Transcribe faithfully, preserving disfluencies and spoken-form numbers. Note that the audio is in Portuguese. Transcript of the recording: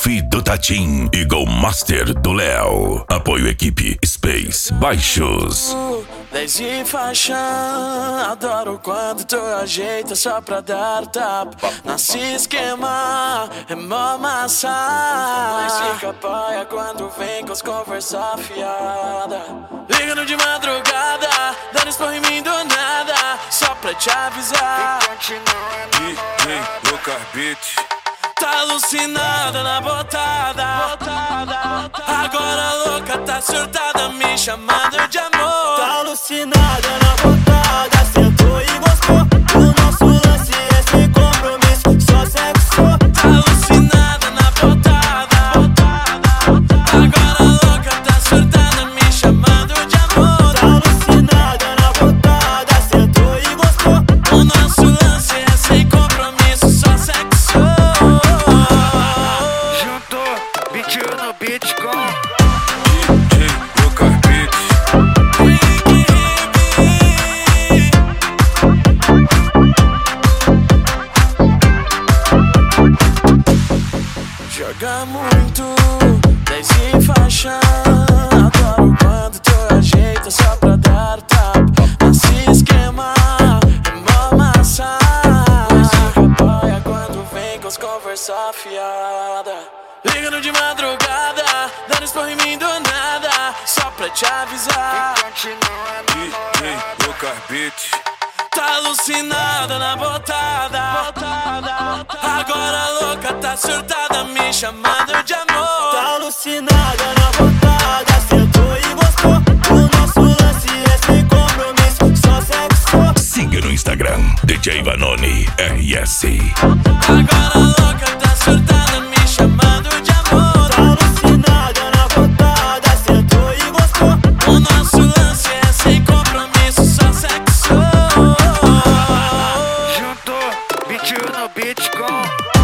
Selfie do Tatim e Go Master do Léo. Apoio equipe Space Baixos. dez de faixa, adoro quando tu ajeita só pra dar tapa. Nesse esquema, é mó massa. Mas fica paia quando vem com as conversa fiada. Ligando de madrugada, dando esporro em mim do nada, só pra te avisar. D J Lucas Beats. Tá alucinada na botada, agora louca, tá surtada, me chamando de amor. Tá alucinada na botada, sentou e gostou. O nosso lance é sem compromisso, só sexo. Tá alucinada na botada, agora louca, tá surtada, me chamando de amor. Tá alucinada na botada, sentou e gostou. O nosso lance é sem compromisso, só sexo. Juntou beat no beat com D J Lucas Beats. Joga muito, dez em faixa. Adoro quando tu ajeita só pra dar tapa. Nesse esquema, é mó massa. Mas fica paia quando vem com as conversa fiada. Ligando de madrugada, dando esporro em mim do nada, só pra te avisar. D J Lucas Beats. Tá alucinada na botada, agora louca, tá surtada, me chamando de amor. Tá alucinada na botada, sentou e gostou. O nosso lance é sem compromisso, só sexo. Siga no Instagram D J Vanoni R S. Agora louca, tá surtada, me chamando de amor. Tá alucinada na botada, sentou e gostou. O nosso lance é sem compromisso, só sexo. Juntou beat no beat com